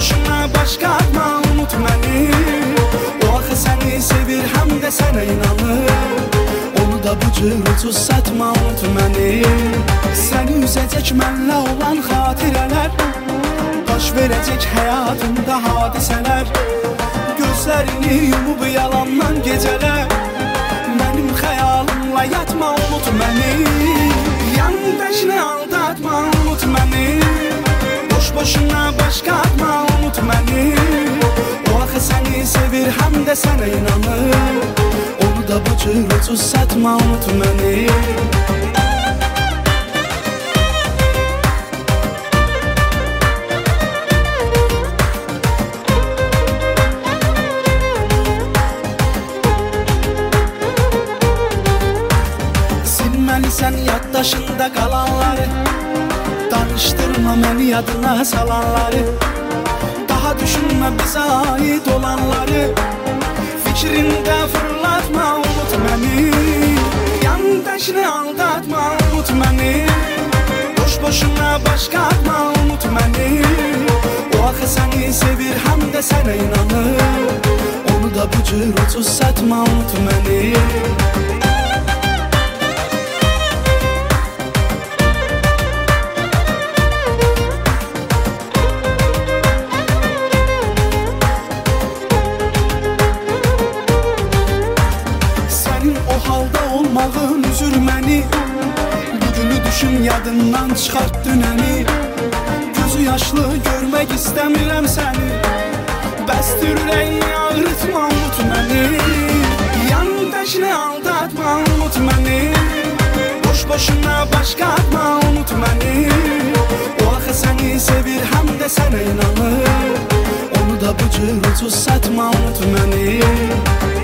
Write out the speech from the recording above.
boşuna başqa atma, unut məni. O axı səni sevir, həm də sənə inanır. Onu da bu cür ucuz satma, unut məni. Səni üzəcək mənlə olan xatirələr, baş verəcək həyatımda hadisələr. Gözlərini yumub yalandan gecələr, mənim xəyalımla yatma, unut məni. Yandaşını aldatma, unut məni. Boş-boşuna başqa atma, unut məni. O axı səni sevir, həm də sənə inanır. Onu da bu cür ucuz satma, unut məni. Silməlisən yaddaşında qalanları, danışdırma məni yadına salanları. Daha düşünmə bizə aid olanları, fikrində fırlatma, unut məni. Yandaşını aldatma, unut məni. Boş-boşuna başqa atma, unut məni. O axı səni sevir, həm də sənə inanır. Onu da bu cür ucuz satma, unut məni. Silməlisən yaddaşında qalanları, danışdırma məni yadına salanları. Daha düşünmə bizə aid olanları, fikrində fırlatma, unut məni. Yandaşını aldatma, unut məni. Boş-boşuna başqa atma, unut məni. O axı səni sevir, həm də sənə inanır. Sənin o halda olmağın üzür məni. Bugünü düşün, yadından çıxart dünəni. Gözü yaşlı görmək istəmirəm səni. Bəsdir ürəyini ağrıtma, unut məni. Yandaşını aldatma, unut məni. Boş-boşuna başqa atma, unut məni. O axı səni sevir, həm də sənə inanır. Onu da bu cür ucuz satma, unut məni.